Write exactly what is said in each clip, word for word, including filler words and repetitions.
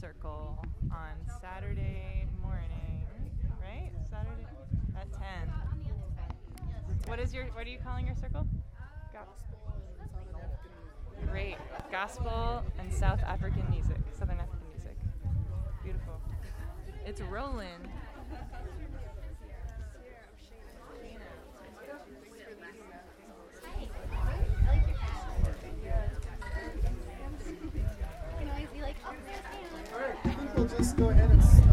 Circle on Saturday morning, right? Saturday at ten. What is your? What are you calling your circle? Great. Gospel and South African music, Southern African music. Beautiful. It's rolling. All right, I think we'll just go ahead and start.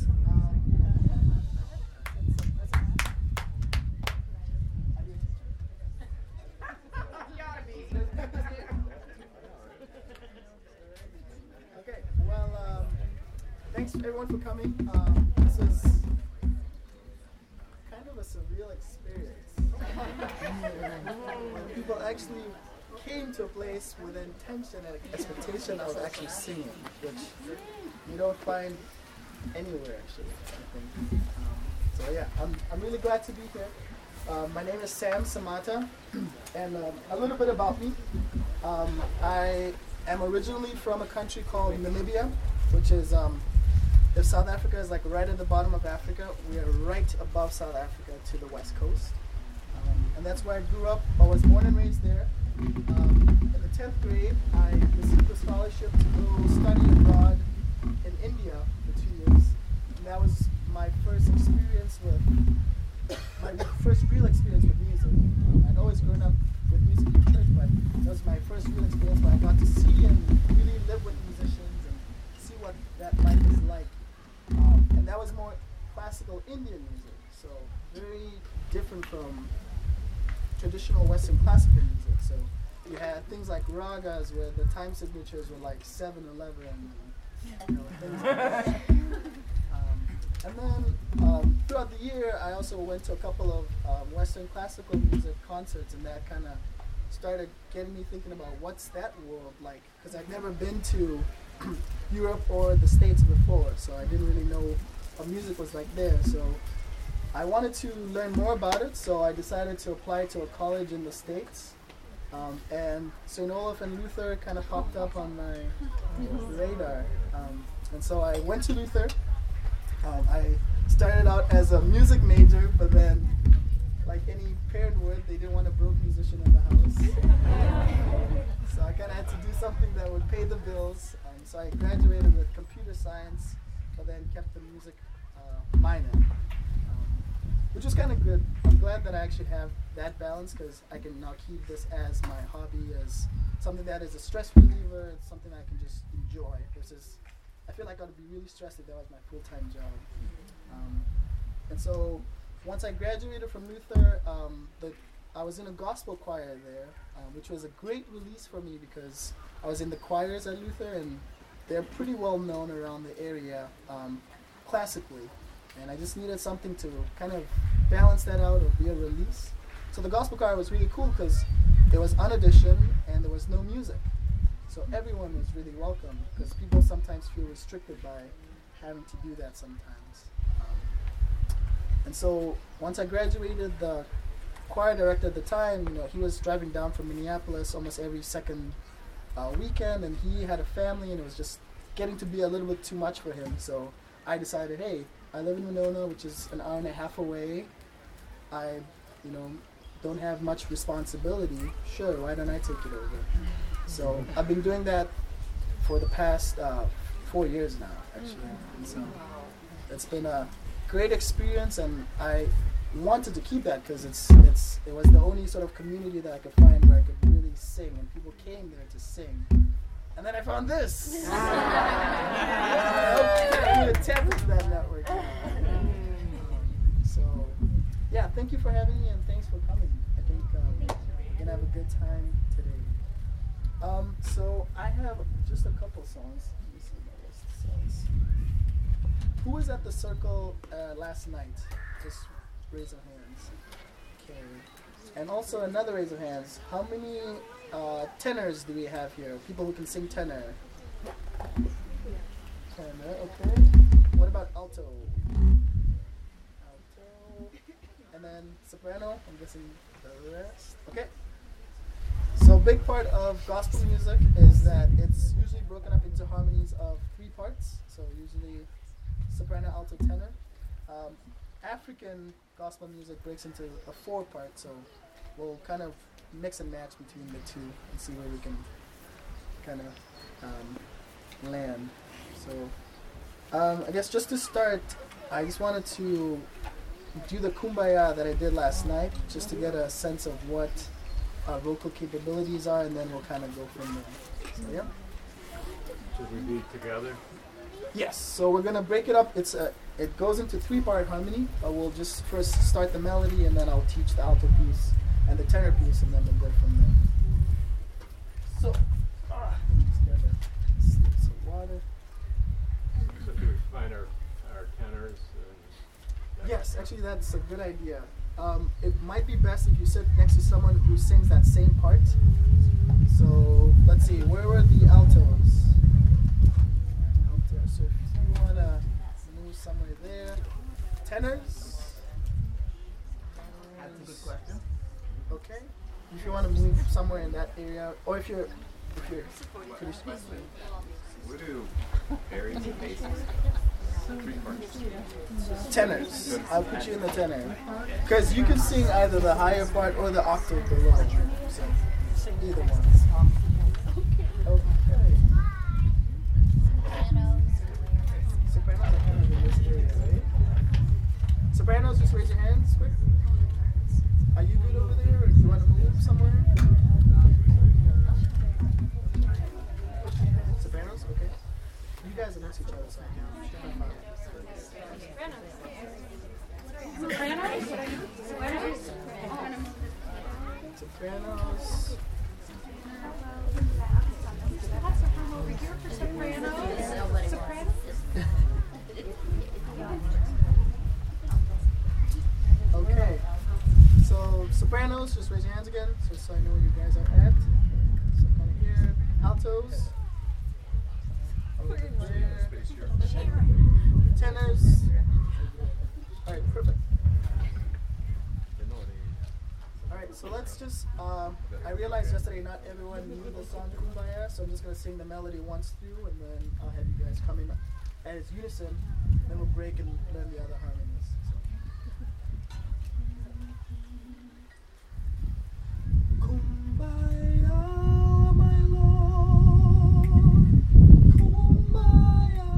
Okay, well, um, thanks everyone for coming. Um, this is kind of a surreal experience. When people actually came to a place with intention and expectation of actually singing, which you don't find anywhere actually, I think. Um, so yeah, I'm, I'm really glad to be here. Um, my name is Sam Samata, and um, a little bit about me. Um, I am originally from a country called Namibia, which is, um, if South Africa is like right at the bottom of Africa, we are right above South Africa to the west coast. Um, and that's where I grew up. I was born and raised there. Um, in the tenth grade, I received a scholarship to go study abroad in India for two years. And that was my first experience with, my first real experience with music. Um, I'd always grown up with music in church, but that was my first real experience where I got to see and really live with musicians and see what that life is like. Um, and that was more classical Indian music, so very different from traditional Western classical music. So you had things like ragas where the time signatures were like seven eleven, you know, things like that. Um, and then um, throughout the year, I also went to a couple of um, Western classical music concerts, and that kind of started getting me thinking about what's that world like, because I'd never been to Europe or the States before, so I didn't really know what music was like there. So I wanted to learn more about it, so I decided to apply to a college in the States. Um, and Saint Olaf and Luther kind of popped up on my radar. Um, and so I went to Luther. Um, I started out as a music major, but then, like any parent would, they didn't want a broke musician in the house. So I kind of had to do something that would pay the bills. Um, so I graduated with computer science, but then kept the music uh, minor. Which was kind of good. I'm glad that I actually have that balance, because I can now keep this as my hobby, as something that is a stress reliever. It's something I can just enjoy. Versus, I feel like I would be really stressed if that was my full-time job. Um, and so, once I graduated from Luther, um, the, I was in a gospel choir there, um, which was a great release for me because I was in the choirs at Luther, and they're pretty well known around the area um, classically. And I just needed something to kind of balance that out or be a release. So the gospel choir was really cool because it was unauditioned and there was no music. So everyone was really welcome, because people sometimes feel restricted by having to do that sometimes. Um, and so once I graduated, the choir director at the time, you know, he was driving down from Minneapolis almost every second uh, weekend, and he had a family, and it was just getting to be a little bit too much for him. So I decided, hey, I live in Winona, which is an hour and a half away. I, you know, don't have much responsibility. Sure, why don't I take it over? So I've been doing that for the past uh, four years now, actually. And so it's been a great experience, and I wanted to keep that because it's it's it was the only sort of community that I could find where I could really sing, and people came there to sing. And then I found this. I'm attached to that network. So, yeah, thank you for having me, and thanks for coming. I think um, we're going to have a good time today. Um, so, I have just a couple songs. Let me see my list of songs. Who was at the circle uh, last night? Just raise your hands. Okay. And also another raise of hands. How many uh, tenors do we have here? People who can sing tenor. Tenor, okay. What about alto? Alto. And then soprano, I'm guessing the rest. Okay. So big part of gospel music is that it's usually broken up into harmonies of three parts. So usually soprano, alto, tenor. Um, African gospel music breaks into a four part, so we'll kind of mix and match between the two and see where we can kind of um, land. So um, I guess just to start, I just wanted to do the Kumbaya that I did last night, just to get a sense of what our vocal capabilities are, and then we'll kind of go from there. So yeah. Should we be together? Yes. So we're gonna break it up. It's a it goes into three part harmony. But we'll just first start the melody, and then I'll teach the alto piece and the tenor piece, and then we'll go from there. So, ah, just get a sip of water. So to explain our, our tenors. And Yes, actually, that's a good idea. Um, it might be best if you sit next to someone who sings that same part. So let's see, where were the altos? Out there. So if you wanna move somewhere there, tenors. That's a good question. Okay. If you want to move somewhere in that area, or if you're if you're pretty What do areas and basses? Three parts. tenors. I'll put you in the tenor. Because you can sing either the higher part or the octave below. So either one. Okay. Sopranos are kind of in this area, right? Sopranos, just raise your hands quick. Are you good over there, or do you want to move somewhere? Sopranos, okay. You guys are next to each other, so I can. Sopranos. Okay. So sopranos, just raise your hands again, so, so I know where you guys are at. So kind of here. Altos. Over there. Tenors. All right, perfect. All right, so let's just. Um, I realized yesterday not everyone knew the song Kumbaya, so I'm just gonna sing the melody once through, and then I'll have you guys come in as unison. Then we'll break and learn the other harmonies. Kumbaya, my Lord. Kumbaya.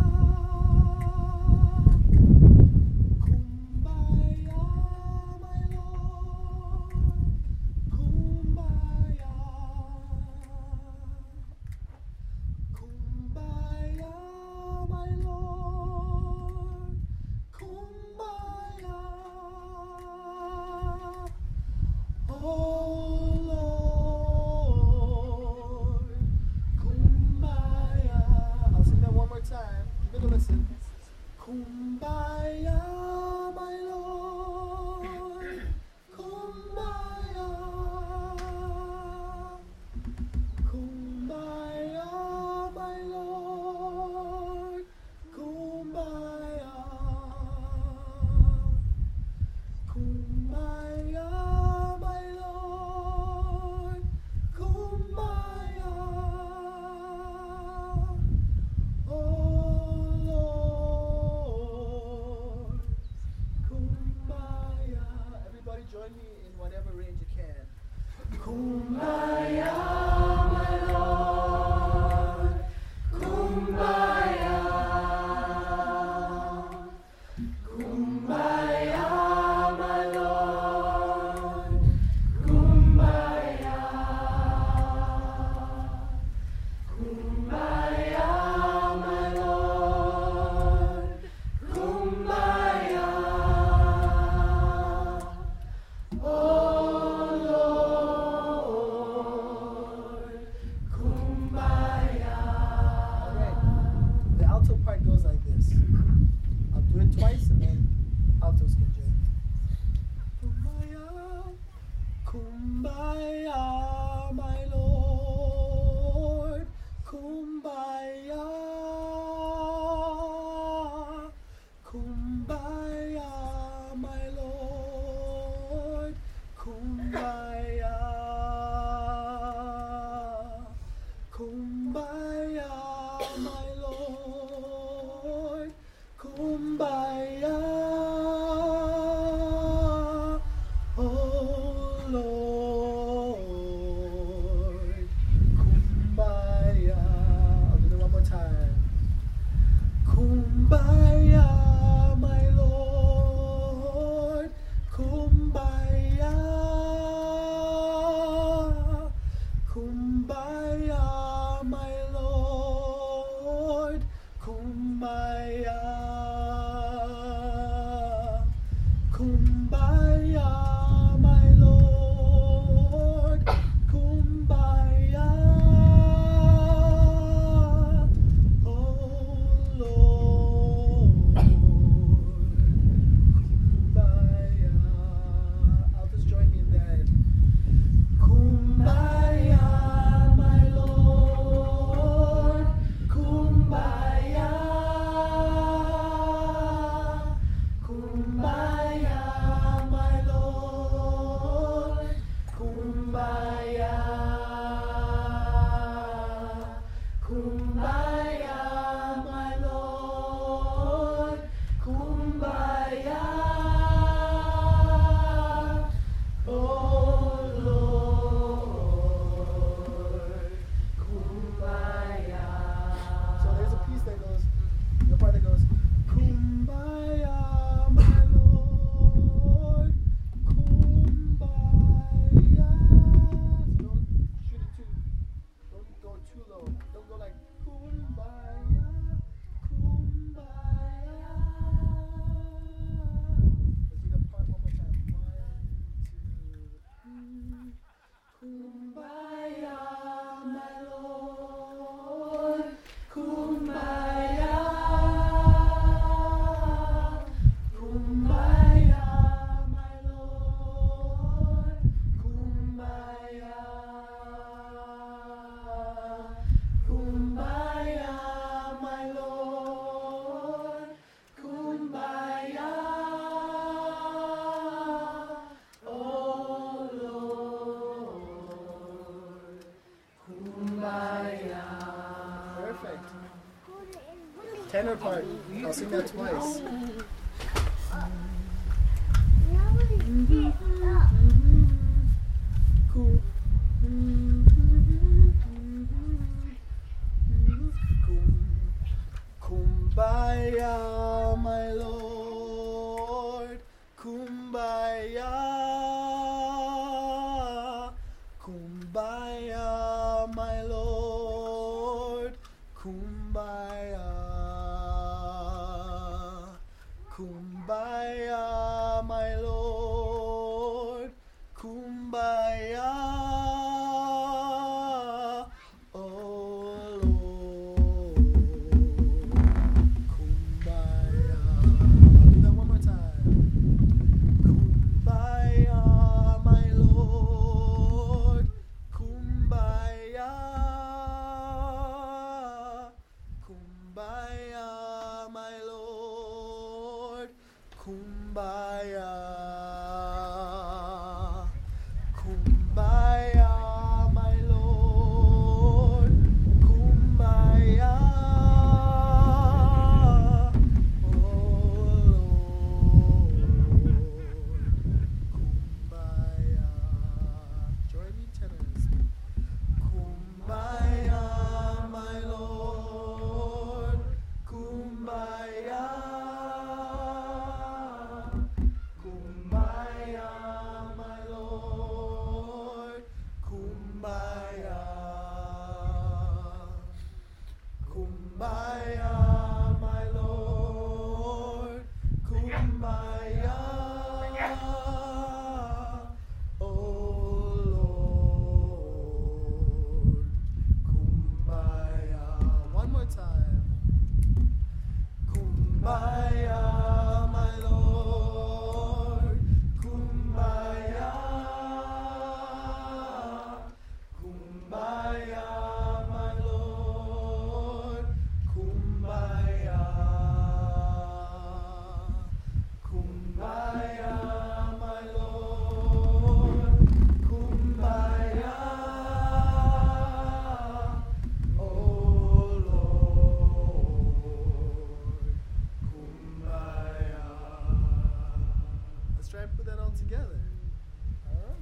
Kumbaya, my Lord. Kumbaya. Kumbaya, my Lord. Kumbaya. Oh Lord, Kumbaya. I'll sing that one more time. Give it a listen. Kumbaya, my Lord. Kumbaya. Kumbaya, my Lord. Kumbaya. Kumbaya, my Lord. Kumbaya. Oh Lord. Kumbaya. Everybody join me in whatever range you can. Kumbaya, my Lord. Kumbaya. Kumbaya, my Lord. Kumbaya. Kumbaya, my Lord. Kumbaya. Oh Lord. Kumbaya. All right. The alto part goes like this. I'll do it twice and then altos can join. Kumbaya, Kumbaya, my Lord. Kumbaya, Kumbaya, my Lord. Kumbaya. Kumbaya, Kumbaya, my Lord, Kumbaya, Kumbaya, my Lord, Kumbaya, oh Lord, Kumbaya. I'll just join in that. Kumbaya, my Lord, Kumbaya, Kumbaya, my Lord, Kumbaya, Kumbaya, my Lord, Kumbaya, oh Lord, Kumbaya. So there's a piece that goes, the part that goes, Kumbaya, my Lord, Kumbaya. So don't shoot it too, don't go too low. Don't go like Kumbaya, Kumbaya. Let's do the part one more time. One, two, three. Kumbaya, my Lord, Kumbaya, Kumbaya, my Lord, Kumbaya, Kumbaya, my Lord, Kumbaya, oh Lord, Kumbaya. Perfect. Tenor part. I'll sing that twice. Cool. Kumbaya, my Lord, Kumbaya, Kumbaya, my Lord, Kumbaya, Kumbaya, my Lord, Kumbaya, oh Lord, Kumbaya. I'll do that one more time. Kumbaya, my Lord, Kumbaya, Kumbaya, my Lord, Kumbaya, Kumbaya, my Lord, Kumbaya, oh Lord, Kumbaya. Join me, tenors. Kumbaya, my Lord, Kumbaya, Kumbaya, my Lord, Kumbaya, Kumbaya, my Lord, Kumbaya, oh Lord, Kumbaya. One more time. Kumbaya, my Lord, Kumbaya, Kumbaya, my Lord, Kumbaya, Kumbaya, my Lord, Kumbaya, oh Lord, Kumbaya. Let's try and put that all together. All right.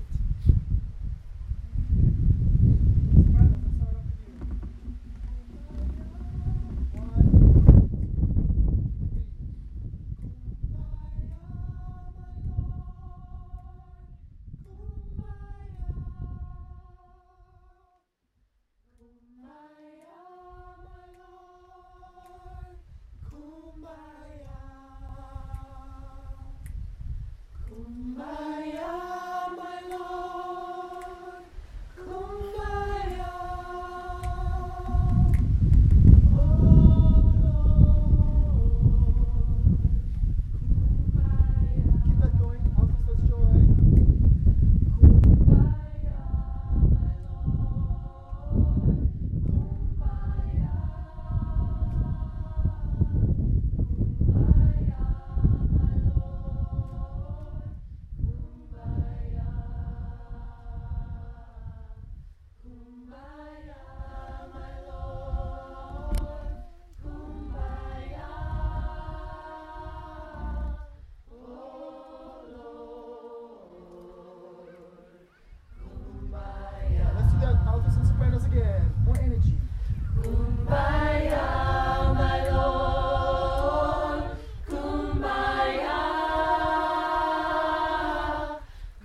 Let's start off with you. One, two, three.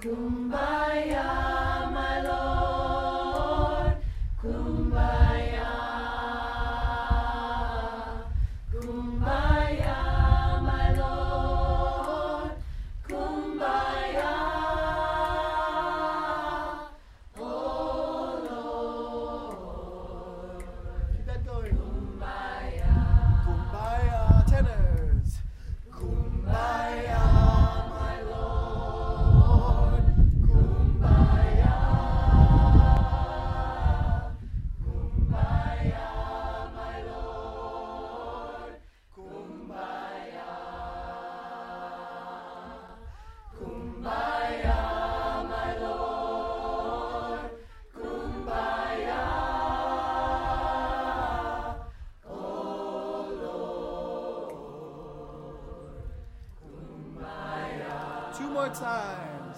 Kumbaya, my Lord, Kumbaya, Kumbaya, my Lord, Kumbaya, oh Lord. Keep that going. Kumbaya, Kumbaya, tenors. Kumbaya, my Lord. Kumbaya. Kumbaya, my Lord. Kumbaya. Kumbaya, my Lord. Kumbaya. Oh Lord. Kumbaya. Two more times.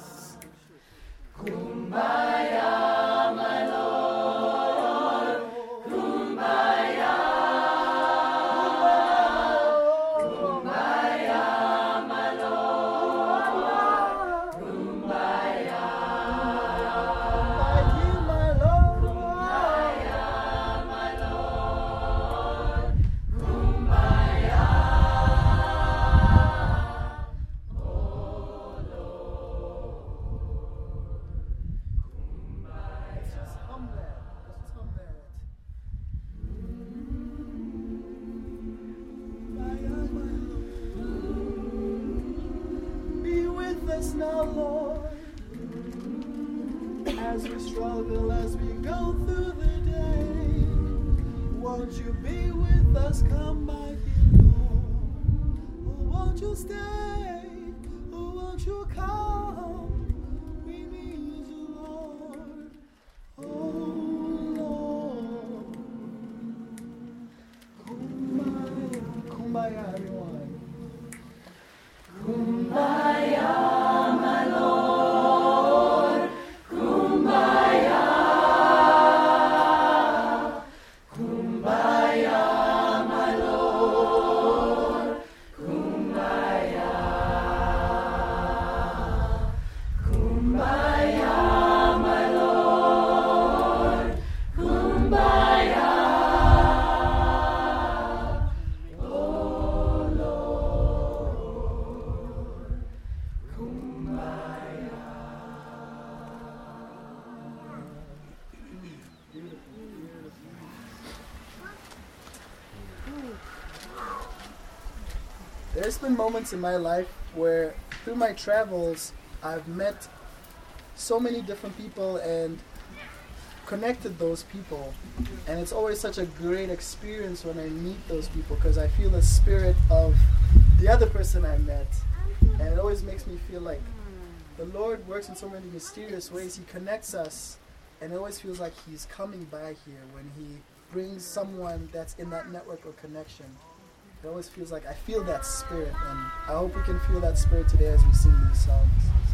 Kumbaya, my Lord. Kumbaya. Kumbaya, my Lord. Kumbaya. Kumbaya, my Lord. Kumbaya, my Lord. Kumbaya. Oh Lord. Let's just hum that. Let's just hum that. Kumbaya, my Lord. Be with us now, Lord, as we struggle, as we go through the day. Won't you be with us? Come by here, Lord. Oh, won't you stay? Oh, won't you come? We need you, Lord. Oh, Lord. Kumbaya, kumbaya, everyone. Kumbaya, my Lord. Kumbaya. Kumbaya, my Lord. Kumbaya. Kumbaya, my Lord. Kumbaya. Oh Lord. Kumbaya. There's been moments in my life where through my travels I've met so many different people and connected those people, and it's always such a great experience when I meet those people because I feel the spirit of the other person I met, and it always makes me feel like the Lord works in so many mysterious ways. He connects us, and it always feels like He's coming by here when He brings someone that's in that network or connection. It always feels like I feel that spirit, and I hope we can feel that spirit today as we sing these songs.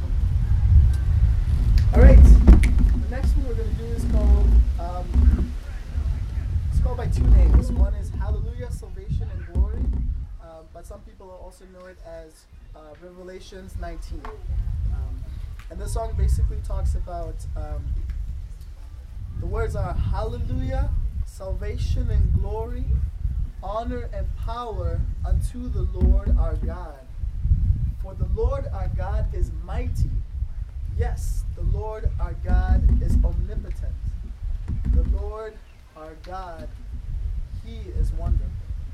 All right, the next one we're going to do is called, um, it's called by two names. One is Hallelujah, Salvation and Glory, um, but some people also know it as uh, Revelations nineteen. Um, and this song basically talks about, um, the words are Hallelujah, Salvation and Glory, honor and power unto the Lord our God. For the Lord our God is mighty. Yes, the Lord our God is omnipotent. The Lord our God, He is wonderful.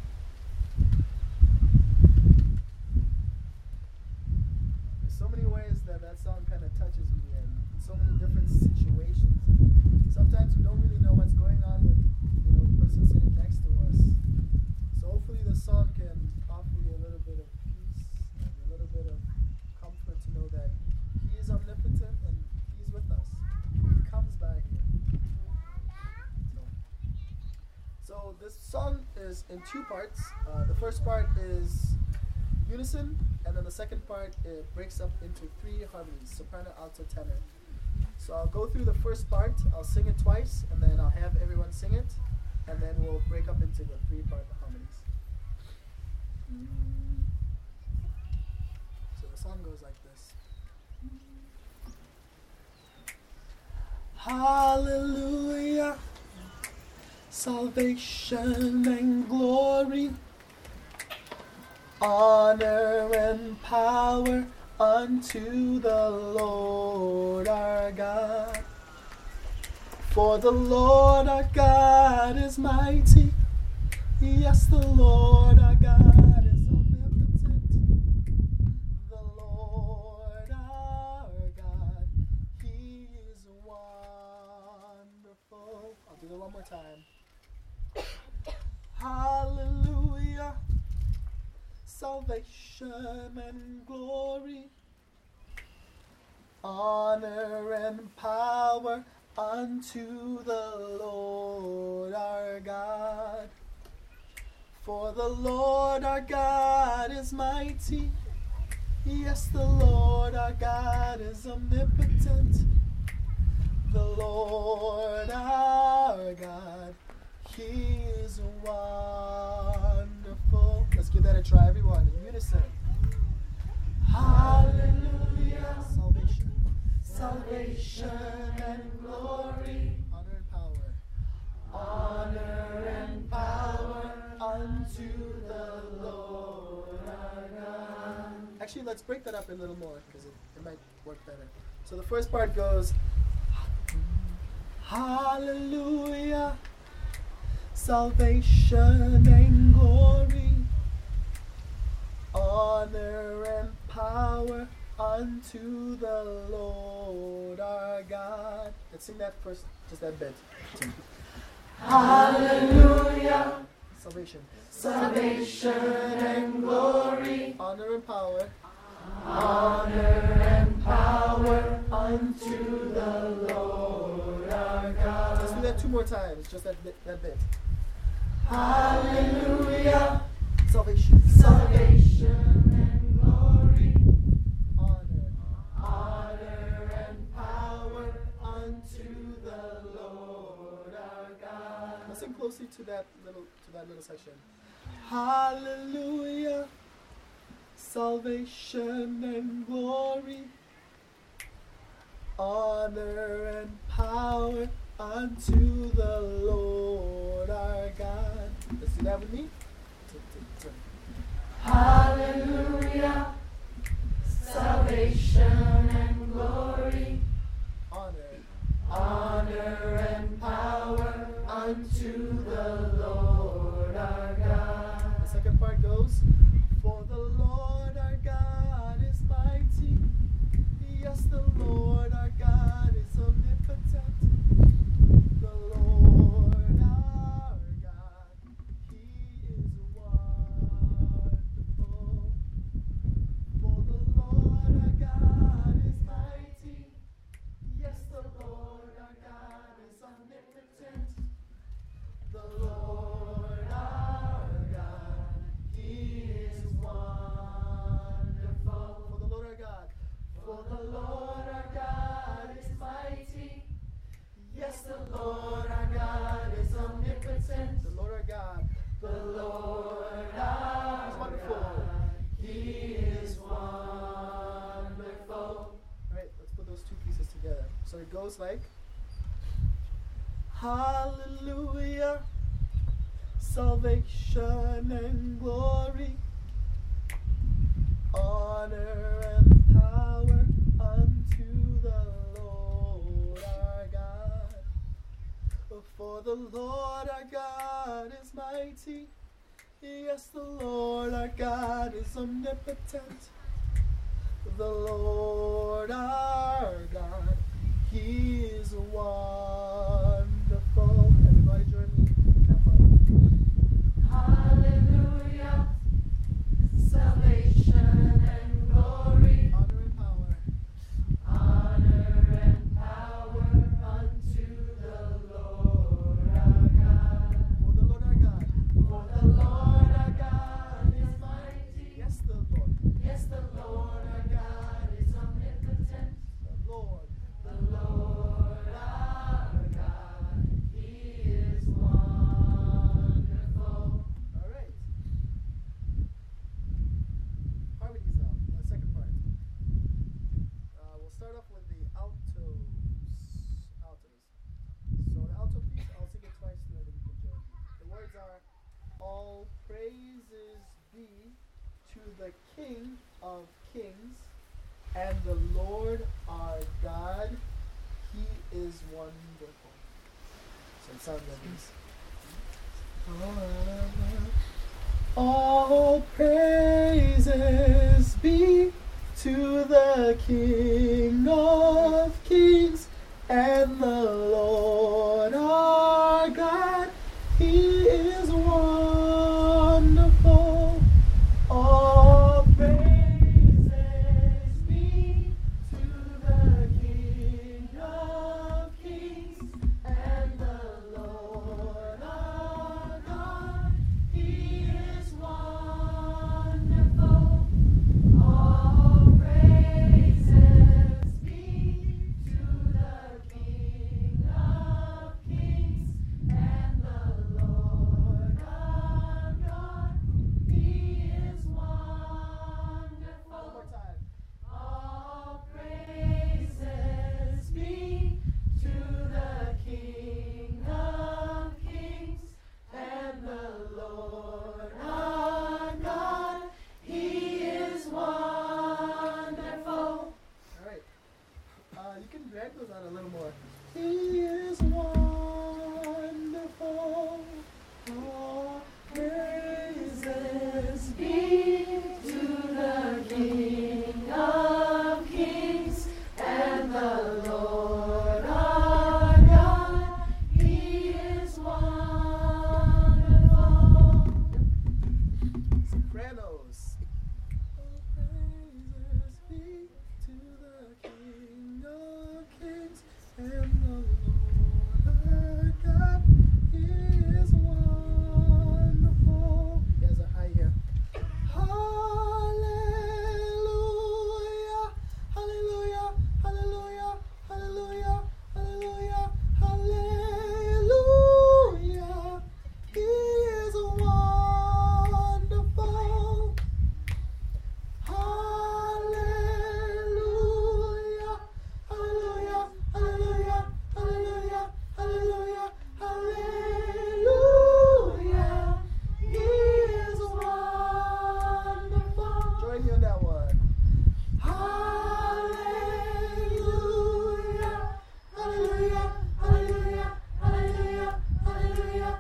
There's so many ways that that song kind of touches me in, in so many different situations. Sometimes we don't really know what's going on with, you know, the person sitting next to us. So hopefully this song can offer you a little bit of peace and a little bit of comfort to know that He is omnipotent and He's with us. He comes by here. So, so this song is in two parts. Uh, the first part is unison, and then the second part it breaks up into three harmonies: soprano, alto, tenor. So I'll go through the first part, I'll sing it twice, and then I'll have everyone sing it, and then we'll break up into the three-part harmonies. So the song goes like this. Hallelujah. Salvation and glory, honor and power unto the Lord our God. For the Lord our God is mighty. Yes, the Lord our God is omnipotent. The Lord our God, He is wonderful. I'll do that one more time. Hallelujah. Salvation and glory, honor and power unto the Lord our God. For the Lord our God is mighty. Yes, the Lord our God is omnipotent. The Lord our God, He is wonderful. Let's give that a try, everyone, in unison. Hallelujah. Salvation. Salvation and glory, honor and power. Honor and power unto the Lord our God. Actually, let's break that up a little more because it, it might work better. So the first part goes, Hallelujah. Salvation and glory, honor and power unto the Lord our God. Let's sing that first, just that bit. Hallelujah. Salvation. Salvation and glory, honor and power. Honor and power unto the Lord our God. Let's do that two more times, just that bit. That bit. Hallelujah. Salvation. Salvation and glory, honor. Honor and power unto the Lord our God. Listen closely to that little to that little section. Hallelujah. Salvation and glory, honor and power unto the Lord our God. Let's do that with me. Hallelujah. Salvation and glory, honor, honor and power unto the Lord our God. The second part goes, for the Lord our God is mighty. Yes, the Lord our God is omnipotent. The Lord our God, He is wonderful. For the Lord our God is mighty. Yes, the Lord our God is omnipotent. The Lord our God, He is wonderful. For the Lord our God, for the Lord our God is mighty. Yes, the Lord our God is omnipotent. The Lord our God, the Lord our wonderful. He is wonderful. All right, let's put those two pieces together. So it goes like, Hallelujah. Salvation and glory, honor and power unto the Lord our God. For the Lord our God is mighty. Yes, the Lord our God is omnipotent. The Lord our God, He is wonderful. Everybody join me. Have fun. Hallelujah. Salvation and glory, honor and power. Honor and power unto the Lord our God. For the Lord our God. For the Lord our God is mighty. Yes, the Lord. Yes, the Lord our God is omnipotent. The Lord. All praises be to the King of kings and the Lord our God. He is wonderful. So it sounds like this. All praises be to the King of kings and the Lord our God. He is wonderful. All praises be to the King of kings and the Lord our God. He is wonderful. All praises be to the King of kings and the Lord our God. He is wonderful. One more time. All praises be to the King of kings and the Lord our God. He is wonderful. All right. Uh, you can drag those out a little more. He is wonderful. All praises be to the King of kings and the Lord our God. He is wonderful. Sopranos. All praises be to the King of kings and the Lord our God. He is wonderful. You guys are high here. Hallelujah, hallelujah, hallelujah, hallelujah, hallelujah, hallelujah. He is wonderful. Hallelujah, hallelujah, hallelujah, hallelujah, hallelujah, hallelujah. He is wonderful. Join me on that one. Hallelujah, hallelujah, hallelujah, hallelujah, hallelujah,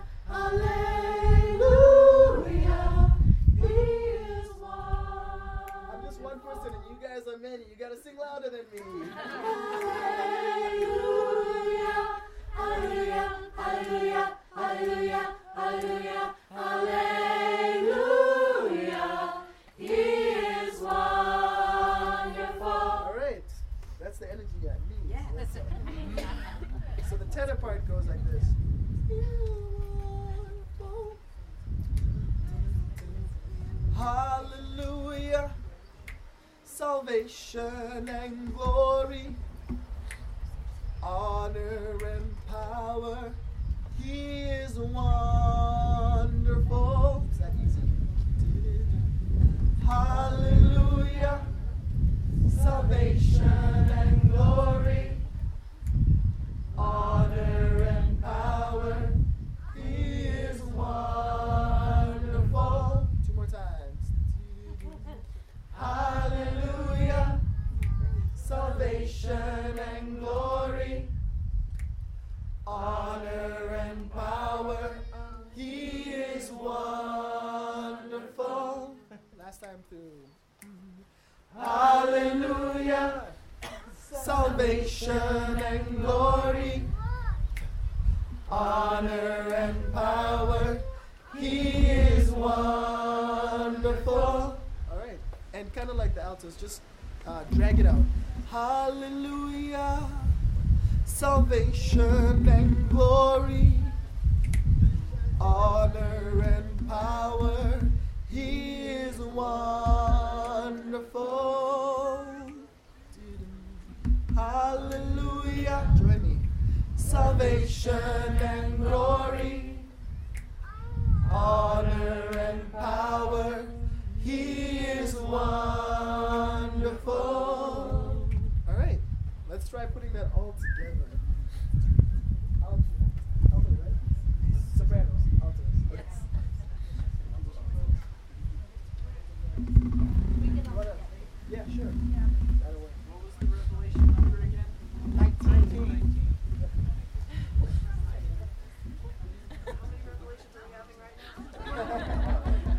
hallelujah. He is one. I'm just one person and you guys are many. You gotta sing louder than me. Hallelujah, hallelujah, hallelujah, hallelujah, hallelujah, hallelujah. He is wonderful. All right, that's the energy I need. Yes. So the tenor part goes like this. Hallelujah, salvation and glory, honor and power. He is wonderful. Is that easy? Hallelujah, salvation and glory, honor and power. He is wonderful. Two more times. Hallelujah, salvation and glory, honor and power. He is wonderful. Last time through. Hallelujah, salvation and glory, honor and power. He is wonderful. All right, and kind of like the altos, just uh, drag it out. Hallelujah, salvation and glory, honor and power. He is wonderful. Hallelujah. Join me. Salvation and glory, honor and power. He is wonderful. All right, let's try putting that all together. Alto, alto, right? Sopranos, altos. Yes. What- Yeah, sure. That'll work. What was the revelation number again? nineteen. How many revelations are we having right now?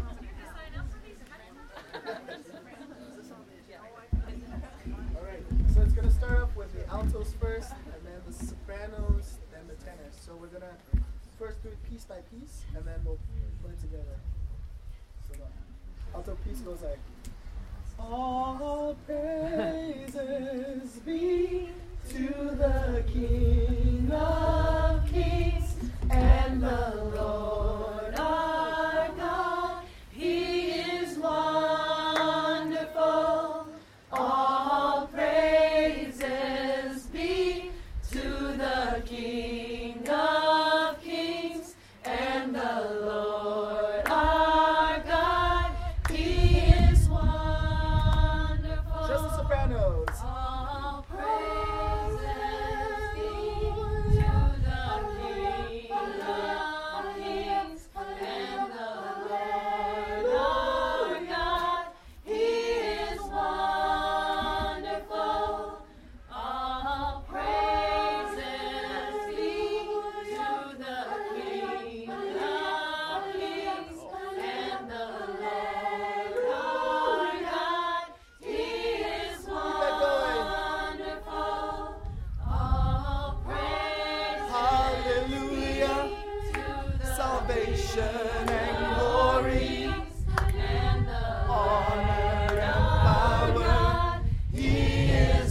All right. So it's gonna start off with the altos first, and then the sopranos, then the tenors. So we're gonna first do it piece by piece, and then we'll put it together. So the alto piece goes like. All praises be to the King of Kings and the Lord our God. He is wonderful. All praises be to the King of Kings and the Lord our God. He is wonderful. Just the sopranos. All praises be to the King of Kings and the Lord our God. He is wonderful. All praises be to the King of Kings and the Lord our God. He is wonderful. All praises Hallelujah. To the salvation and glory and the honor and power. He is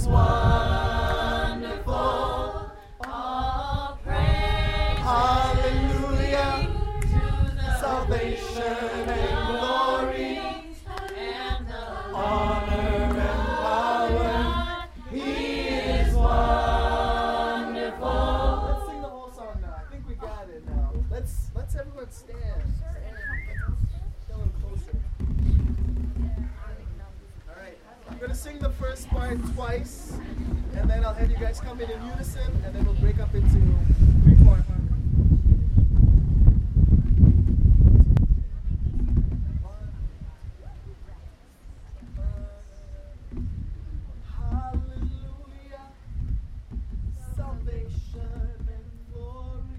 wonderful. All praise Hallelujah. To the salvation and glory and the honor and power. He is wonderful. Let's sing the whole song now. I think we got it now. Let's let's everyone stand. Get a little closer. All right. I'm gonna sing the first part twice, and then I'll have you guys come in in unison, and then we'll break up into three part. Hallelujah, salvation and glory,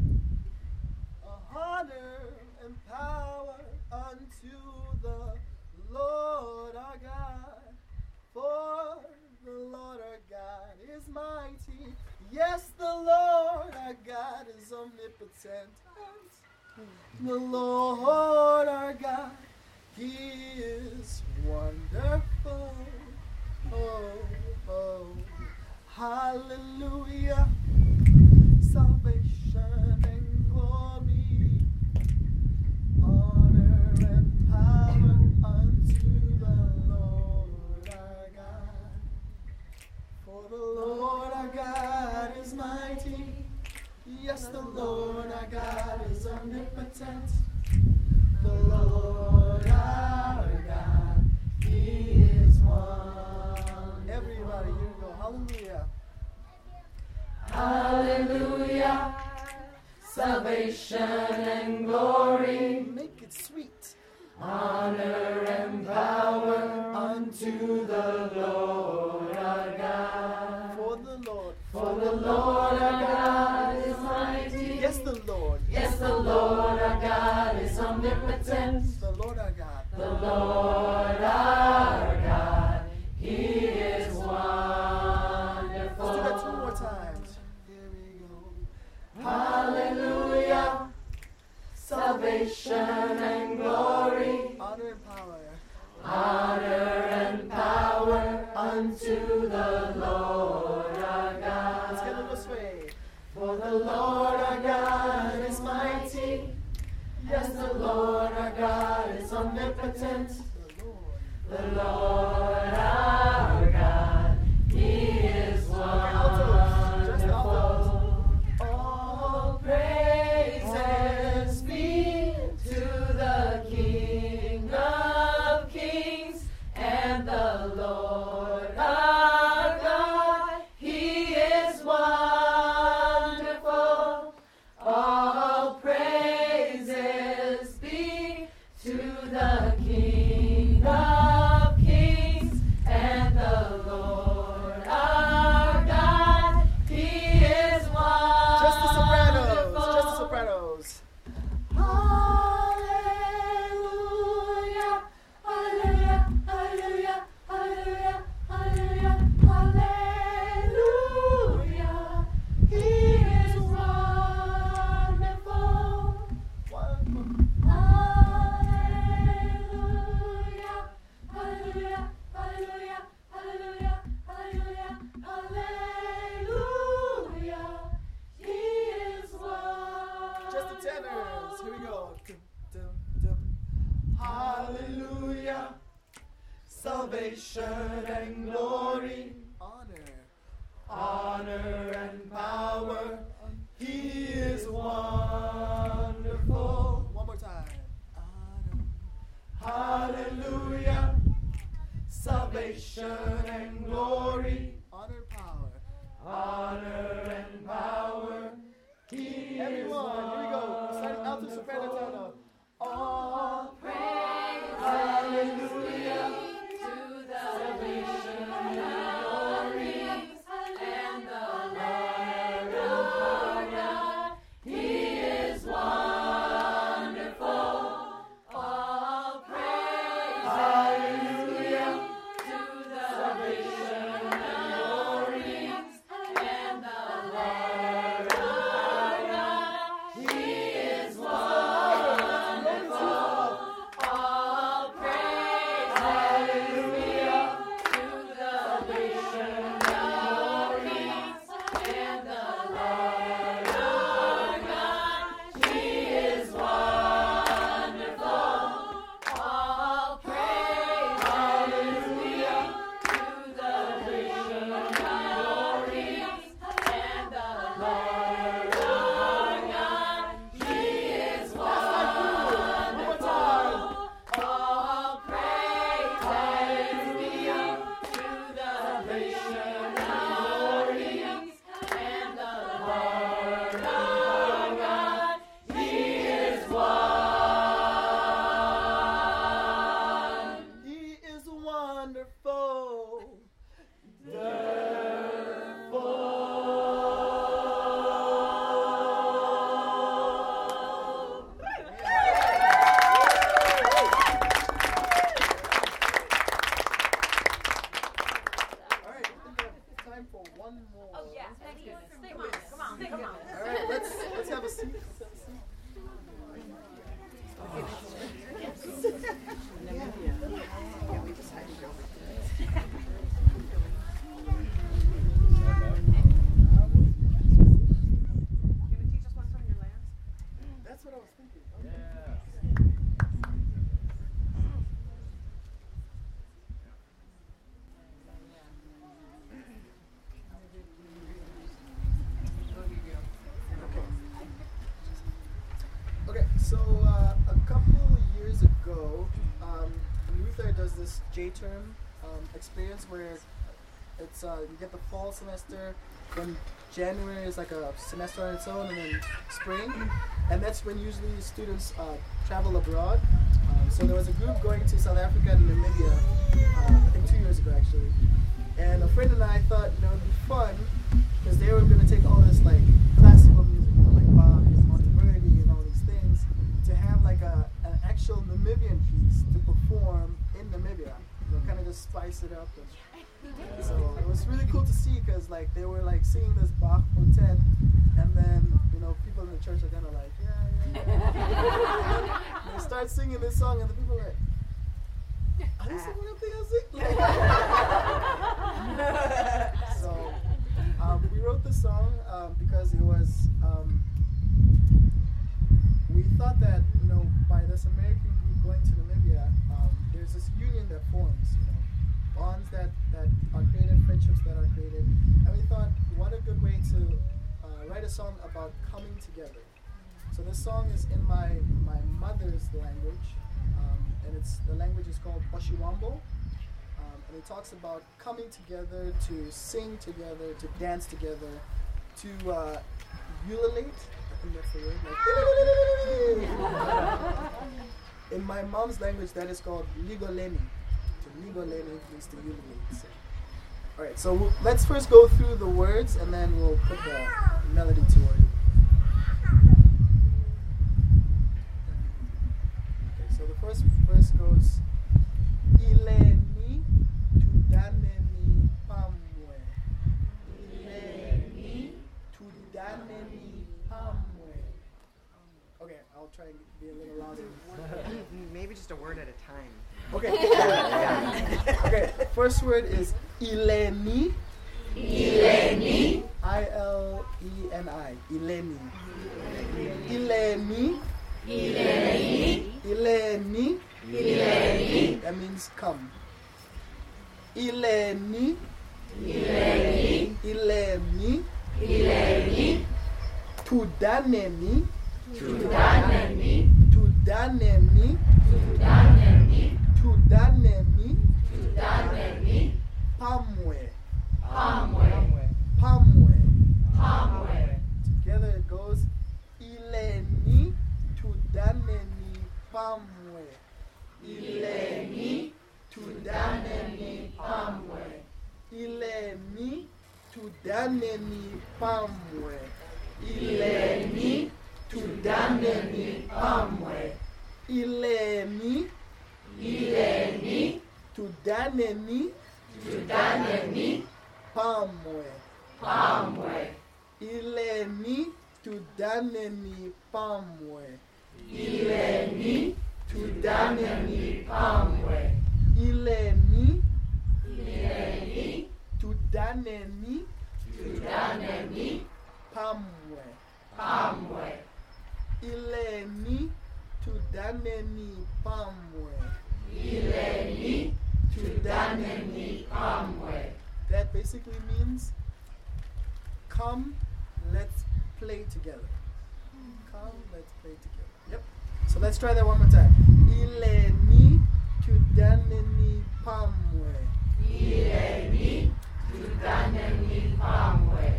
honor and power unto the Lord our God. For the Lord our God is mighty. Yes, the Lord our God is omnipotent. The Lord our God, He is wonderful. Oh, oh, hallelujah, salvation and glory, honor and power unto the Lord our God. For the Lord our God is mighty. Yes, the Lord our God is omnipotent. The Lord our God, He is one. Everybody, here we go. Hallelujah. Hallelujah. Salvation and glory. Make it sweet. Honor and power unto the Lord our God. For the Lord. For the Lord our God is mighty. Yes, the Lord. Yes, the Lord our God is omnipotent. The Lord our God. The Lord our God. He is wonderful. Let's do that two more times. Here we go. Hallelujah. Salvation and glory. Honor and power. Honor and power unto the Lord our God. Let's get a little sway. For the Lord our God is mighty. Yes, the Lord our God is omnipotent. The Lord our God, He is wonderful. All praises be to the King of Kings and the Lord our God. He is wonderful. All praises be to the King of soprano tono. All praise, hallelujah, to the salvation glory and the Lord of our God. He is wonderful. All praise, hallelujah, to the salvation glory and the Lord of our God. He is wonderful. All praise, hallelujah, to the salvation glory and the Lord our God. He is wonderful. All praise, hallelujah, to the salvation glory and the Lord our God. He is wonderful. All praise, hallelujah, to the salvation glory and the Lord our God. He is one. He is wonderful. Alright, I think we have time for one more. Oh, yeah. Come on, come on, come on. Alright, let's let's have a seat. Let's have a seat. Gonna teach us one from your lands? That's what I was thinking. Okay, so uh, a couple years ago, um, Luther does this J-term um, experience where it's uh, you get the fall semester, then January is like a semester on its own, and then spring, and that's when usually students uh, travel abroad. Um, so there was a group going to South Africa and Namibia, uh, I think two years ago actually, and a friend and I thought, you know, it'd be fun because they were going to take all this like classical music, you know, like Bach and Monteverdi and all these things, to have like a an actual Namibian piece to perform in Namibia. You know, kind of just spice it up. And so it was really cool to see because like they were like singing this Bach motet, and then you know people in the church are kind of like yeah yeah yeah. And they start singing this song, and the people are like, are you singing what I'm thinking? So um, we wrote the song um, because it was um, we thought that you know by this American group going to Namibia, um, there's this union that forms, you know, bonds that, that are created, friendships that are created, and we thought, what a good way to uh, write a song about coming together. So this song is in my, my mother's language, um, and it's the language is called Oshiwambo, um, and it talks about coming together, to sing together, to dance together, to uh, ululate. I think that's the word. Like, in my mom's language, that is called Ligoleni. Ligoleni means to ululate. So. All right, so we'll, let's first go through the words, and then we'll put the melody to it. Okay, so the first verse goes, Ileni tudaneni pamwe. Ileni tudaneni pamwe. Okay, I'll try and be a little louder. Maybe just a word at a time. Okay. Okay. First word is Ileni. Ileni. I L E N I. Ileni. Ileni. Ileni. Ileni. Ileni. That means come. Ileni. Ileni. Ileni. Ileni. Tudaneni. Tudaneni. Tudaneni. Tudaneni. Tudaneni. Tudaneni. Pamwe. Pamwe. Pamwe. Pamwe. Together it goes Ileni tudaneni pamwe. Ileni tudaneni pamwe. Ileni tudaneni pamwe. Ileni tudaneni pamwe. Ileni Ileni tudaneni tudaneni pamwe. pamwe. Ileni tudaneni pamwe. Ileni tudaneni pamwe. Ileni Ileni tudaneni tudaneni pamwe. pamwe. Ileni tudaneni pamwe. Ileni tudaneni pamwe. That basically means come, let's play together. Come, let's play together. Yep. So let's try that one more time. Ileni tudaneni pamwe. Ileni tudaneni pamwe.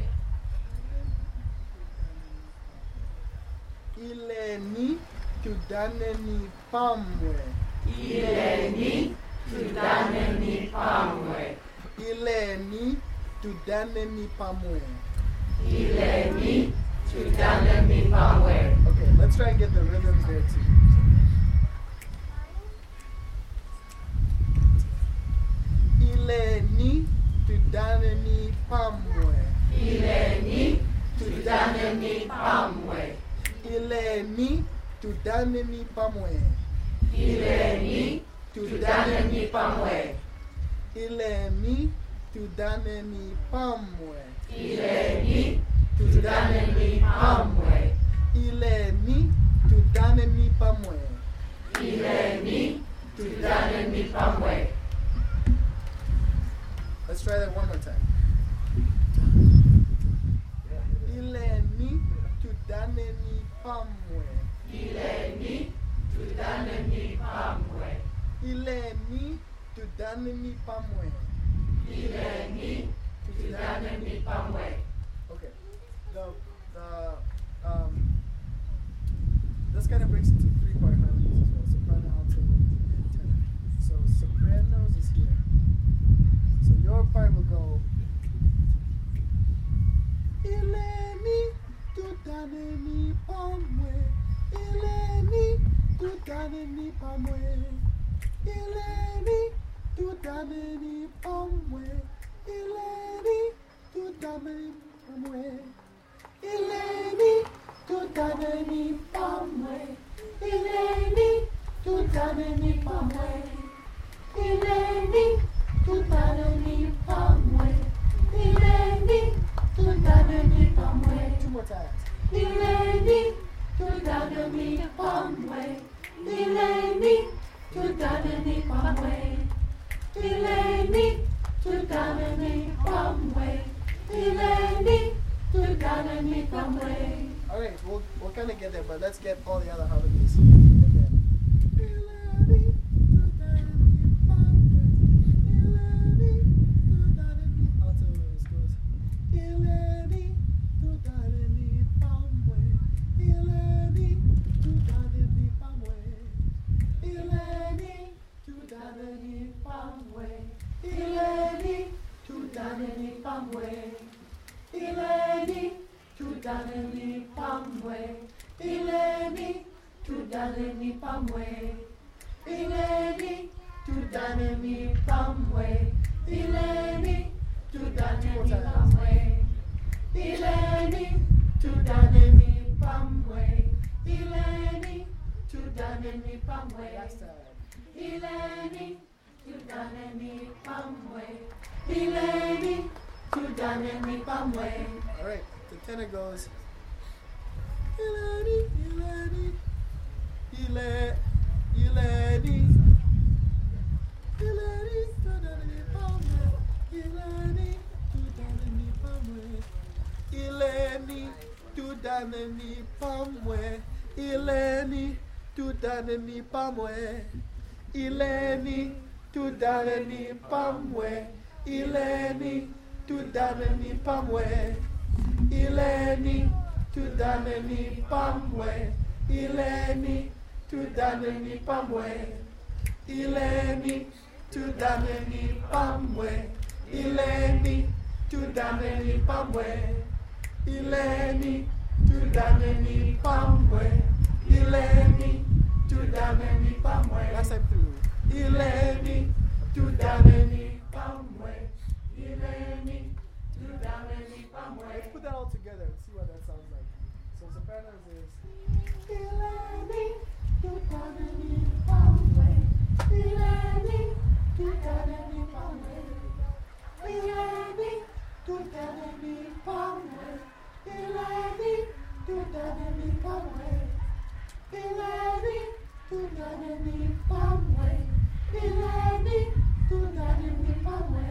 Ileni tudaneni pamwe. Ileni tudaneni pamwe. Ileni tudaneni pamwe. Ileni tudaneni pamwe. Okay, let's try and get the rhythms there too. Ileni tudaneni pamwe. Ileni tudaneni pamwe. Ileni tudaneni pamwe. Ileni tudaneni pamwe. Ileni tudaneni pamwe. Ileni tudaneni pamwe. Ileni tudaneni pamwe. Ileni tudaneni pamwe. Let's try that one more time. Ileni tudaneni pamwe. Ileni tudaneni pamwe. Ileni tudaneni pamwe. Ileni tudaneni pamwe. Okay. The the um this kind of breaks into three part harmonies as well. Soprano, alto, and tenor. So sopranos is here. So your part will go Ileni tudaneni pamwe. Ileni tudaneni pamwe. Ileni tudaneni pamwe. Ileni tudaneni pamwe. Ileni tudaneni pamwe. Ileni tudaneni pamwe. Ileni tudaneni pamwe. Ileni tudaneni pamwe. Two more times. Ileni tudaneni pamwe. Ileni tudaneni pamwe. Ileni tudaneni pamwe. Ileni tudaneni pamwe. All right, we'll we'll kind of get there, but let's get all the other harmonies. Ileni tudaneni pamwe. Ileni tudaneni. Alto goes. Ileni tudaneni pamwe. Ileni tudaneni pamwe. Ileni tudaneni pamwe. Ileni tudaneni pamwe. Ileni tudaneni pamwe. Ileni tudaneni pamwe. Ileni tudaneni pamwe. Ileni tudaneni pamwe. Ileni tudaneni pamwe. Ileni tudaneni pamwe. Ileni tudaneni pamwe. Ileni tudaneni pamwe. All right, the tenor goes. Ileni, Ileni, Ile, Ileni, Ileni tudaneni pamwe. Ileni tudaneni pamwe. Ileni tudaneni pamwe. Ileni tudaneni pamwe. Ileni tudaneni pamwe. Ileni tudaneni pamwe. Ileni tudaneni pamwe. Ileni tudaneni pamwe. Ileni, tudaneni pamwe. Ileni, tudaneni pamwe. Ileni, tudaneni pamwe. Ileni, tudaneni pamwe. Last time through. Ileni, tudaneni pamwe. Ileni, tudaneni pamwe. Let's put that all together and see what that sounds like. So sopranos is Ileni, tudaneni pamwe. Ileni, tudaneni pamwe. Ileni, tudaneni pamwe. Ileni, tudaneni pamwe. Ileni, tudaneni pamwe. Ileni, tudaneni pamwe.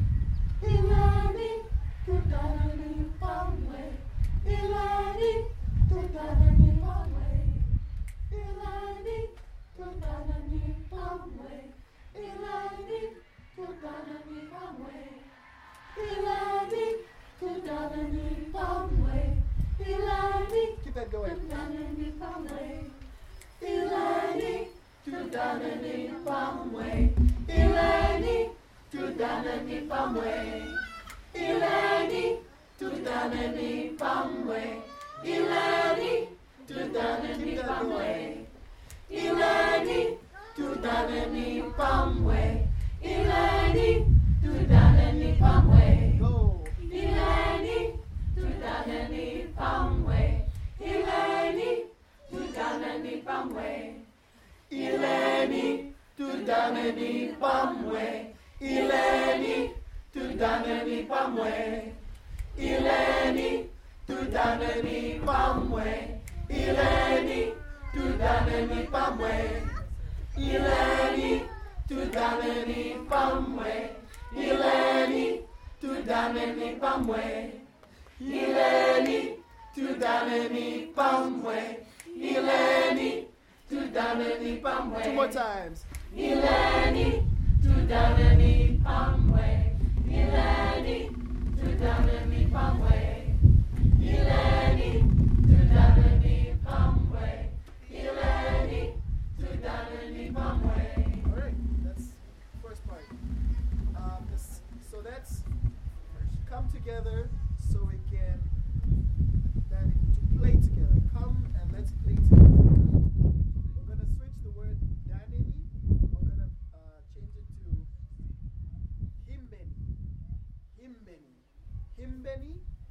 Ileni, tudaneni pamwe. Ileni, tudaneni pamwe. Ileni, tudaneni pamwe. Ileni, tudaneni pamwe. Ileni, tudaneni pamwe. Ileni, keep that going. Tudaneni pamwe. Ileni, tudaneni pamwe. Ileni, tudaneni pamwe. Ileni, tudaneni pamwe. Ileni, tudaneni pamwe. Ileni, tudaneni pamwe. Ileni, tudaneni pamwe. Go. Ileni, tudaneni pamwe. Ileni, tudaneni pamwe. Ileni, tudaneni pamwe. Ileni, tudaneni pamwe. Ileni, tudaneni pamwe. Ileni, tudaneni pamwe. Ileni, tudaneni pamwe. Ileni, tudaneni pamwe. Ileni, tudaneni pamwe. Ileni, tudaneni pamwe. Two more times. Ileni, tudaneni pamwe. Ileni, tudaneni pamwe. Ileni, tudaneni pamwe. Ileni, tudaneni pamwe. All right, that's the first part. Um, this, so that's come together so we can then to play together. Come and let's play together. We're going to switch the word daneni. We're going to uh, change it to himbeni. Himbeni. Himbeni.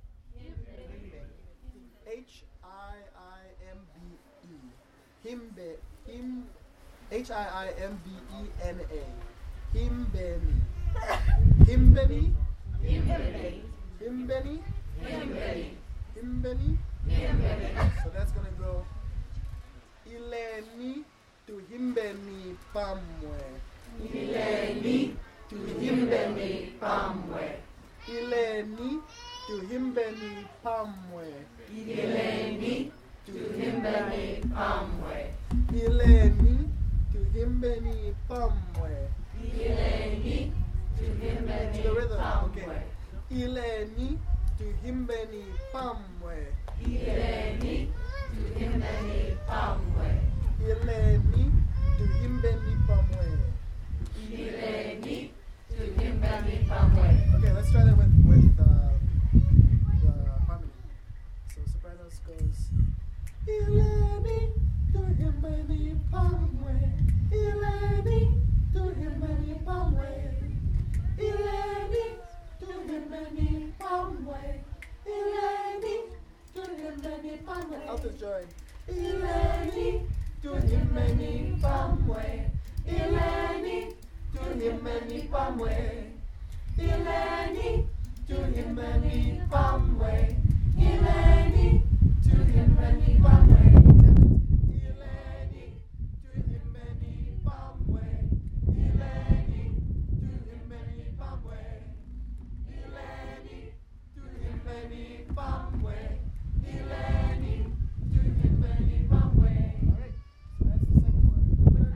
H I I M B E. Himbe. Him. H I I M B E N A. Himbeni. Himbeni. Himbeni. Himbeni. Himbeni. Himbeni. Himbeni. So that's going to go Ileni to himbeni pamwe. Ileni to himbeni pamwe. Ileni to himbeni pamwe. Ileni to himbeni pamwe. Ileni to himbeni pamwe. Ileni to himbeni pamwe. Ileni to himbeni pamwe. Ileni to himbeni pamwe. Ileni to himbeni pamwe. Ileni to himbeni pamwe. Okay, let's try that with with uh, the harmony. So sopranos goes Ileni to himbeni pamwe. Ileni to himbeni pamwe. Ileni to himbeni pamwe. Ileni to himbeni pamwe. Altos join. Ileni to himbeni pamwe. Ileni to himbeni pamwe. Ileni to himbeni pamwe. Ileni to himbeni pamwe. Ileni to himbeni pamwe. Ileni to himbeni pamwe. Ileni to himbeni pamwe. Ileni to himbeni pamwe. All right, so that's the second one.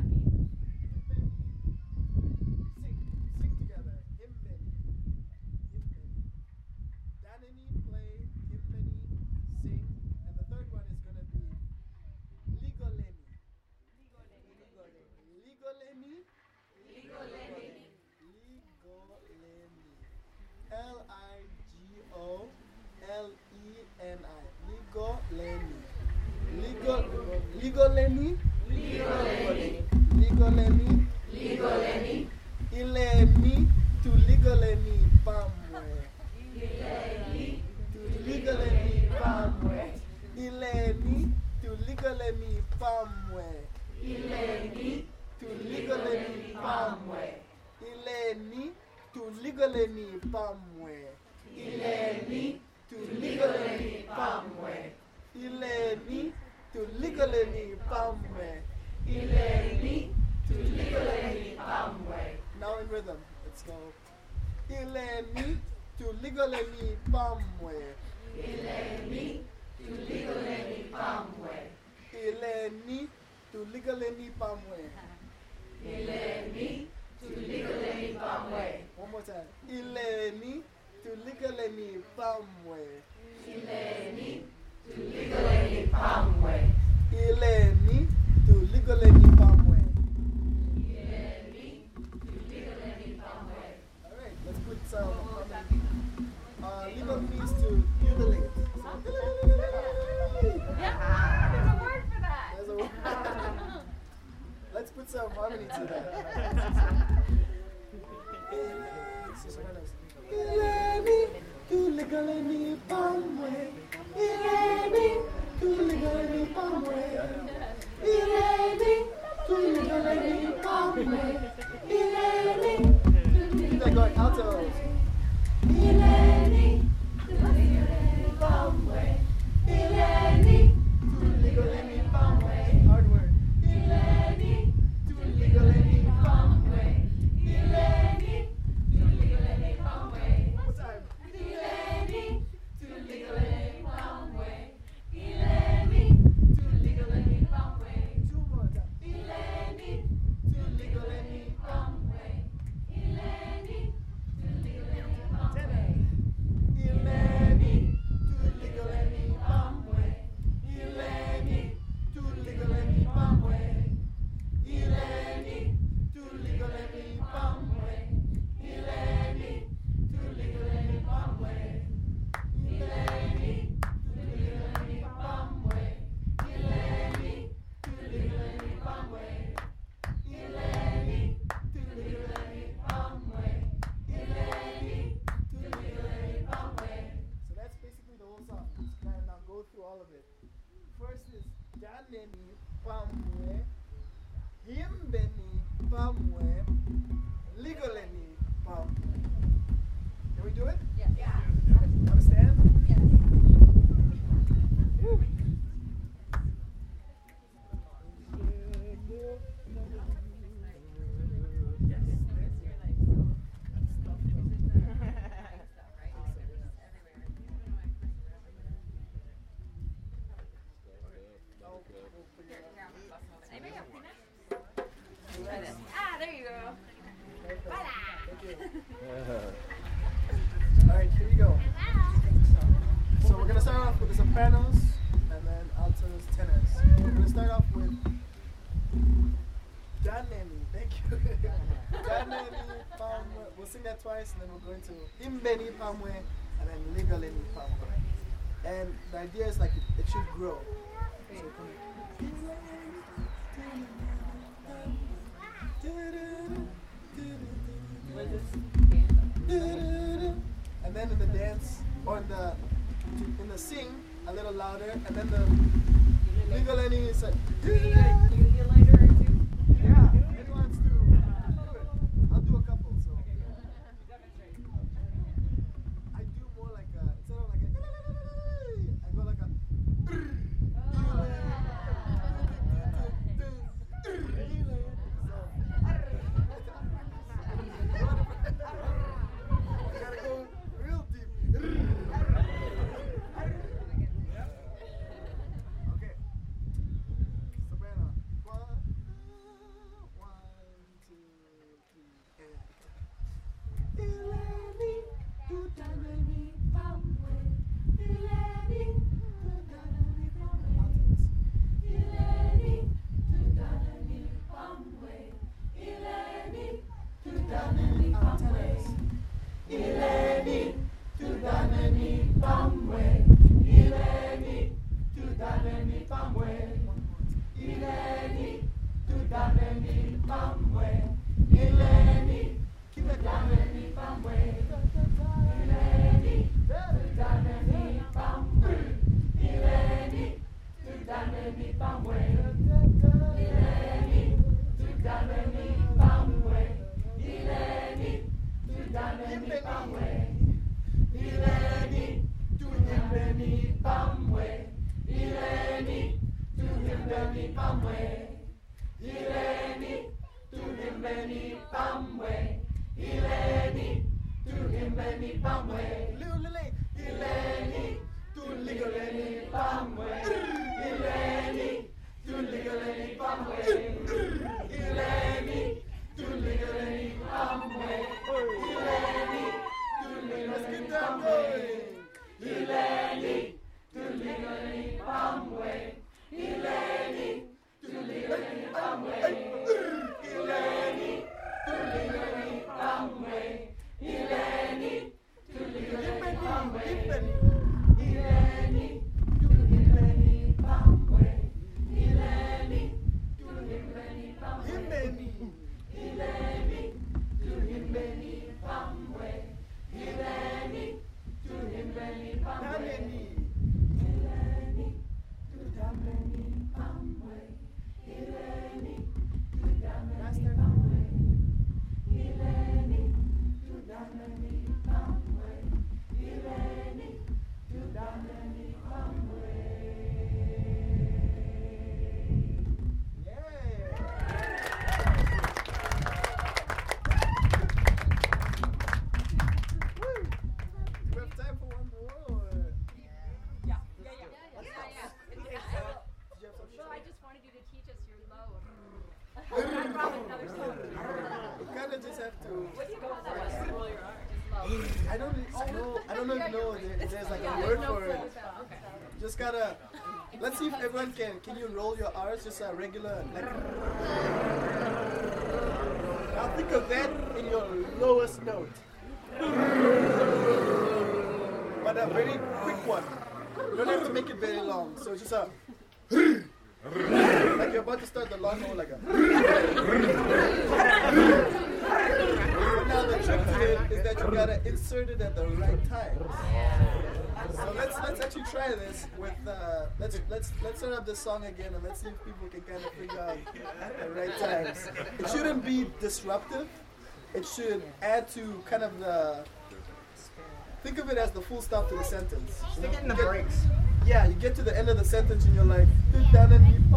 Sing, sing together. Himbeni, himbeni. Daneni play. Ligoleni. Ligoleni. Ligoleni. Ligoleni. Ileni to ligoleni pamwe. Ileni. To ligoleni pamwe. Ileni to ligoleni pamwe. Ileni. To ligoleni pamwe. Ileni to ligoleni pamwe. Ileni. To ligoleni pamwe. Ileni to ligoleni pamwe. Ileni. To ligoleni pamwe. Now in rhythm, let's go. Ileni to ligoleni pamwe. Ileni. To ligoleni pamwe. Ileni to ligoleni pamwe. Ileni. To ligoleni pamwe. One more time. Ileni to ligoleni pamwe. Ileni. To ligoleni pamwe. Ileni to ligoleni pamwe. Ileni. To ligoleni pamwe. All right, let's put some uh, legal means to mutilate. Yeah, there's a word for that. There's a word. Let's put some harmony to that. Ileni to ligoleni pamwe. Ileni to ligoleni pamwe. Ileni to ligoleni pamwe. Ileni. Keep that going. Altos. Ileni. To ligoleni pamwe. Ileni. To ligoleni pamwe. Hard word. Ileni. To ligoleni Pamwe. Ileni. To ligoleni pamwe. One more time. Ileni. To ligoleni pamwe. Ileni. To ligoleni pamwe. Two more time. Ileni. To ligoleni Pamwe. Ileni. To ligoleni pamwe. Ileni to ligoleni pamwe. Ileni to ligoleni pamwe. Ileni to ligoleni pamwe. Ileni to ligoleni pamwe. Ileni to ligoleni pamwe. Ileni to ligoleni pamwe. Ileni to ligoleni pamwe. Ileni to ligoleni pamwe. So that's basically the whole song. Just kind of now go through all of it. First is Daneni Pamwe, Himbeni Pamwe, Ligoleni Pamwe. Can we do it? Yeah. Yeah. Understand? Yes. Ah, there you go. Alright, here we go. So we're going to start off with the sopranos and then altos, tenors. We're going to start off with Daneni. Thank you. Daneni Pamwe. We'll sing that twice and then we'll go into Himbeni Pamwe and then Ligoleni Pamwe. And the idea is like it, it should grow. So and then in the dance or in the in the sing a little louder, and then the Ligoleni is like yeah. Who wants to do it? I'll do a couple. So I do more like a instead of like a I go like a. I gotta go real deep. Okay. Soprano. One, pamwe, ileni, tulimbeni pamwe, ileni, tulimbeni pamwe, ileni, tulimbeni pamwe, ileni, tulimbeni pamwe, ileni, tulimbeni pamwe, ileni, tulimbeni pamwe, ileni, tulimbeni pamwe, ileni, tulimbeni pamwe, ileni, tulimbeni pamwe, ileni, tulimbeni pamwe, ileni, tulimbeni pamwe, ileni, tulimbeni pamwe, ileni, tulimbeni pamwe, ileni, tulimbeni pamwe, ileni, tudameni pamwe, ileni, tudameni pamwe, ileni, tudameni pamwe, ileni, tudameni pamwe. Do we have time for one more? Or? Yeah, yeah, yeah. What's Yeah, that? yeah. Did you have some Well, I just wanted you to teach us your low. I I brought another song. You kind of just have to. What do you go with that one? Roll your arms. Just low. I don't really know. I don't know if you know there, there's like a Yeah, word no for it. full sound. Okay. Just gotta. Let's see if everyone can. Can you roll your R's just a regular like? Now think of that in your lowest note. But a very quick one. You don't have to make it very long. So it's just a. Like you're about to start the long note like a. So now the trick to it is that you gotta insert it at the right time. So let's let's actually try this with uh, let's let's let's set up this song again and let's see if people can kind of figure out the right times. It shouldn't be disruptive. It should add to kind of the. Think of it as the full stop to the sentence. You know, Stick it in the you get- breaks. Yeah, you get to the end of the sentence and you're like, and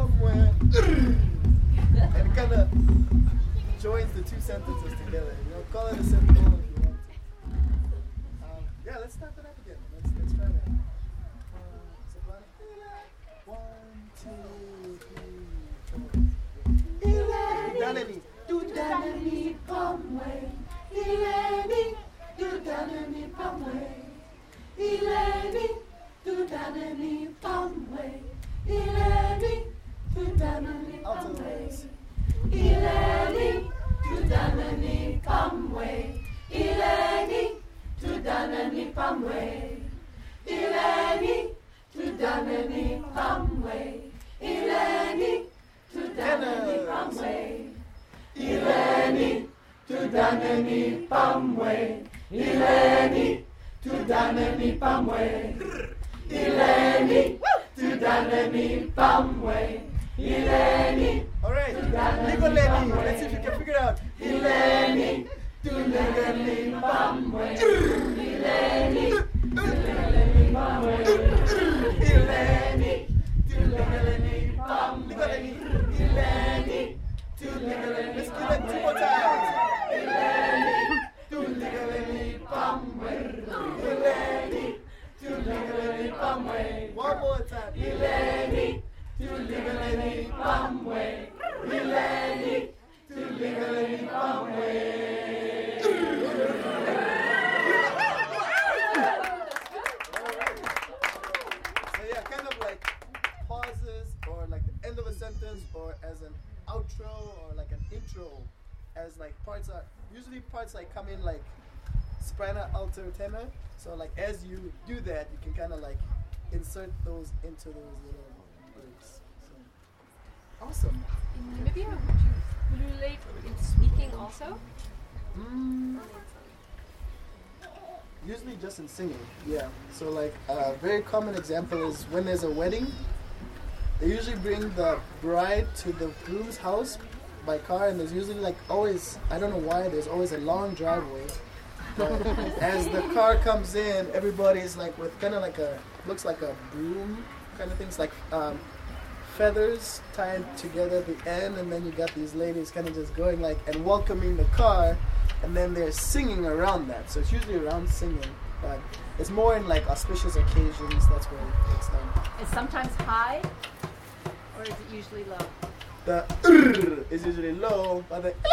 it kind of joins the two sentences together. You know, call it a simple if you want. Um, yeah, let's start that up again. Let's let's try that. Uh, so one, one, two, three, four. Danny, do Tudanani pamwe, ileni, tudanani pamwe, ileni, tudanani pamwe, ileni, tudanani pamwe, ileni, tudanani pamwe, ileni, tudanani pamwe, ileni, tudanani pamwe, ileni, tudanani pamwe. Ileni, tudanani pamwe, ileni, tudanani pamwe, ileni, tudanani pamwe, ileni. All right, legal lady. Let's see if you can figure it out. Ileni, tudanani pamwe, ileni, tudanani pamwe, ileni, tudanani pamwe, ileni. Let's do that two more times. Ileni, tudanani pamwe, ileni, tudanani pamwe, One more time. ileni, tudanani pamwe, ileni, tudanani pamwe. So yeah, kind of like pauses or like the end of a sentence or as an outro or like an intro as like parts are usually parts like come in like soprano, alto, tenor. So like as you do that, you can kind of like insert those into those little groups. So awesome. In Namibia, would you ululate in speaking also? Mm. Usually just in singing, yeah. So like a very common example is when there's a wedding, they usually bring the bride to the groom's house by car, and there's usually like always, I don't know why, there's always a long driveway. But as the car comes in, everybody's like with kind of like a, looks like a broom kind of thing. It's like um, feathers tied together at the end, and then you got these ladies kind of just going like and welcoming the car, and then they're singing around that. So it's usually around singing, but it's more in like auspicious occasions. That's where it's done. It's sometimes high, or is it usually low? The rrr is usually low, but the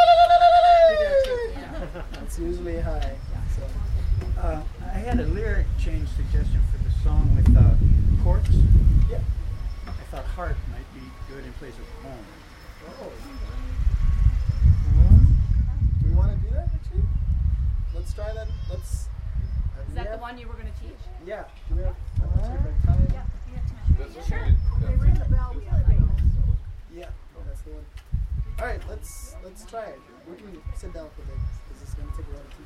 it's usually high. So. Uh, I had a lyric change suggestion for the song with uh, chords. Yeah. I thought heart might be good in place of home. Oh. Mm-hmm. Do we want to do that actually? Let's try that. Let's. Uh, Is that have, the one you were going to teach? Yeah. Do we have how much of a time? Yeah, you have time. That's Sure. okay. They ring the bell. We let it go. Yeah, that's the one. All right, let's let's try it. We can sit down for this because it's going to take a while to teach.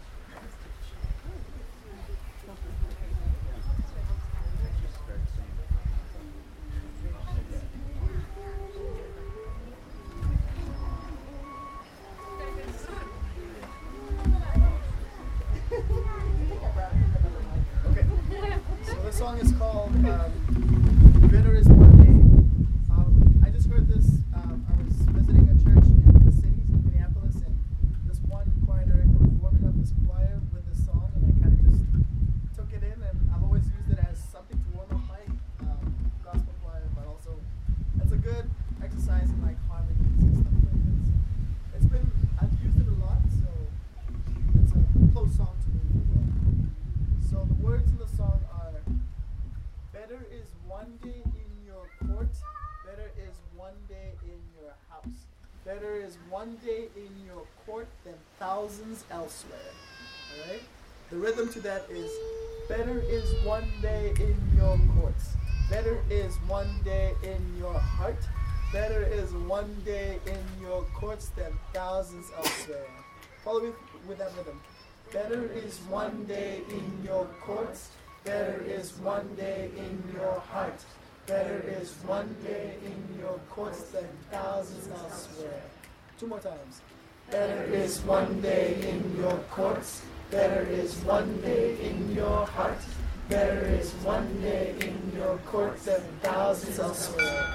Okay, so this song is called um, Bitter is One Day. Um, I just heard this, um, I was visiting a church in the city, in Minneapolis, and this one choir director was warming up his choir with this song, and I kind of just took it in, and I've always used it as something to warm up my um, gospel choir, but also it's a good exercise in like harmonies and stuff like that. So it's been, I've used it a lot, so it's a close song to me as well. So the words in the song are, better is one day in your court, better is one day in your house. Better is one day in your court than thousands elsewhere. Alright? The rhythm to that is, better is one day in your courts. Better is one day in your heart. Better is one day in your courts than thousands elsewhere. Follow with, with that rhythm. Better is one day in your courts. Better is one day in your heart. Better is one day in your courts than thousands elsewhere. Two more times. Better is one day in your courts. Better is one day in your heart. Better is one day in your courts than thousands elsewhere.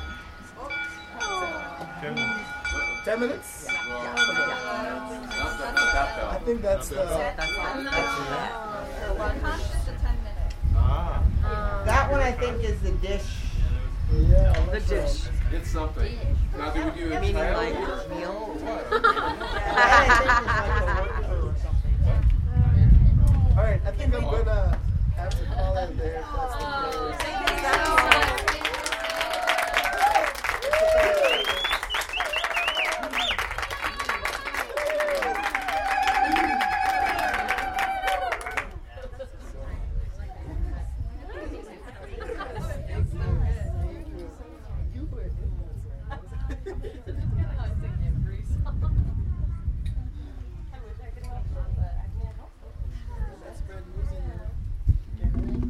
Ten minutes. Ten minutes? Well, not that, not that bell. I think that's the. Ah. That one I think is the dish. Yeah, I'm The not sure. dish. It's something. Now, do we do a Meaning title like or meal or what? That I think is like a word or something. All right, I think I'm gonna have to call it there. If that's the case. That's been using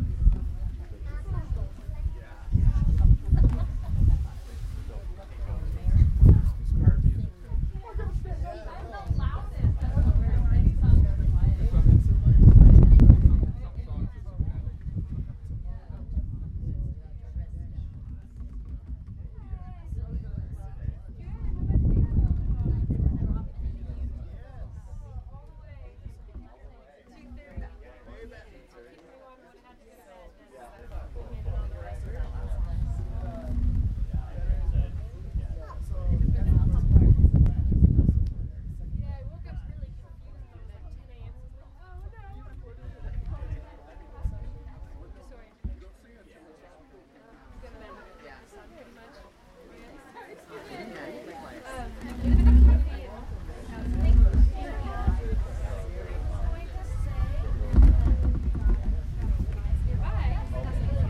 Yeah.